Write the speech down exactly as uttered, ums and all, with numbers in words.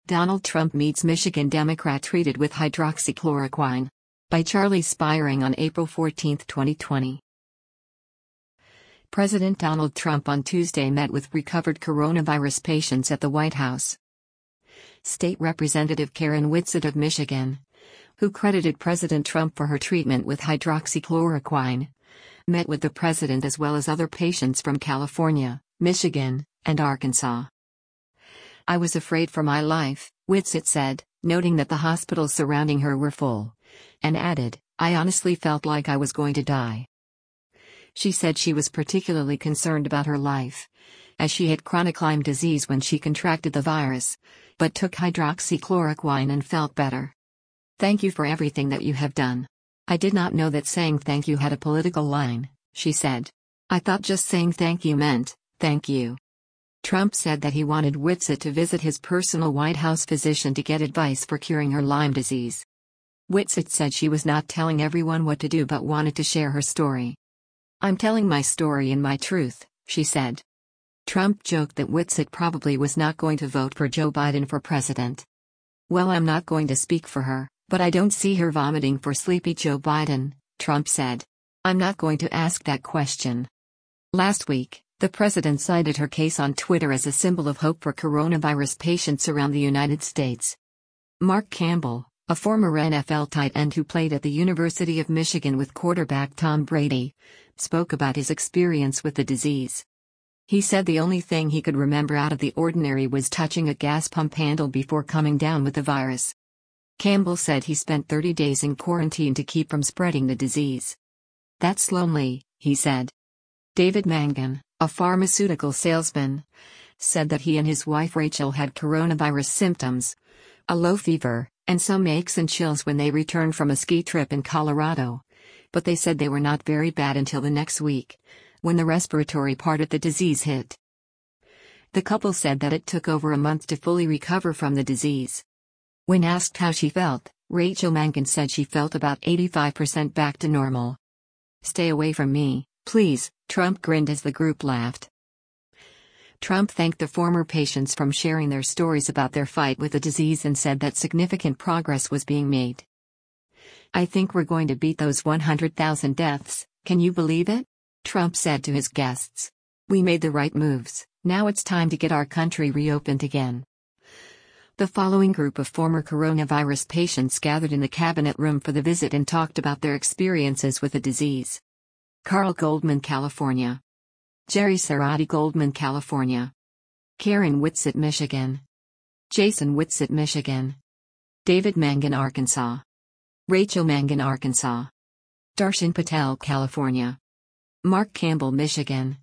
Donald Trump meets Michigan Democrat treated with hydroxychloroquine. By Charlie Spiring on April fourteenth, twenty twenty. President Donald Trump on Tuesday met with recovered coronavirus patients at the White House. State Representative Karen Whitsett of Michigan, who credited President Trump for her treatment with hydroxychloroquine, met with the president as well as other patients from California, Michigan, and Arkansas. "I was afraid for my life," Whitsett said, noting that the hospitals surrounding her were full, and added, "I honestly felt like I was going to die." She said she was particularly concerned about her life, as she had chronic Lyme disease when she contracted the virus, but took hydroxychloroquine and felt better. "Thank you for everything that you have done. I did not know that saying thank you had a political line," she said. "I thought just saying thank you meant, thank you." Trump said that he wanted Whitsett to visit his personal White House physician to get advice for curing her Lyme disease. Whitsett said she was not telling everyone what to do but wanted to share her story. "I'm telling my story and my truth," she said. Trump joked that Whitsett probably was not going to vote for Joe Biden for president. "Well, I'm not going to speak for her, but I don't see her vomiting for sleepy Joe Biden," Trump said. "I'm not going to ask that question." Last week, the president cited her case on Twitter as a symbol of hope for coronavirus patients around the United States. Mark Campbell, a former N F L tight end who played at the University of Michigan with quarterback Tom Brady, spoke about his experience with the disease. He said the only thing he could remember out of the ordinary was touching a gas pump handle before coming down with the virus. Campbell said he spent thirty days in quarantine to keep from spreading the disease. "That's lonely," he said. David Mangan, a pharmaceutical salesman, said that he and his wife Rachel had coronavirus symptoms, a low fever, and some aches and chills when they returned from a ski trip in Colorado, but they said they were not very bad until the next week, when the respiratory part of the disease hit. The couple said that it took over a month to fully recover from the disease. When asked how she felt, Rachel Mangan said she felt about eighty-five percent back to normal. "Stay away from me, please," Trump grinned as the group laughed. Trump thanked the former patients from sharing their stories about their fight with the disease and said that significant progress was being made. "I think we're going to beat those one hundred thousand deaths, can you believe it?" Trump said to his guests. "We made the right moves, now it's time to get our country reopened again." The following group of former coronavirus patients gathered in the cabinet room for the visit and talked about their experiences with the disease. Carl Goldman, California. Jerry Cerati, Goldman, California. Karen Whitsett, Michigan. Jason Whitsett, Michigan. David Mangan, Arkansas. Rachel Mangan, Arkansas. Darshan Patel, California. Mark Campbell, Michigan.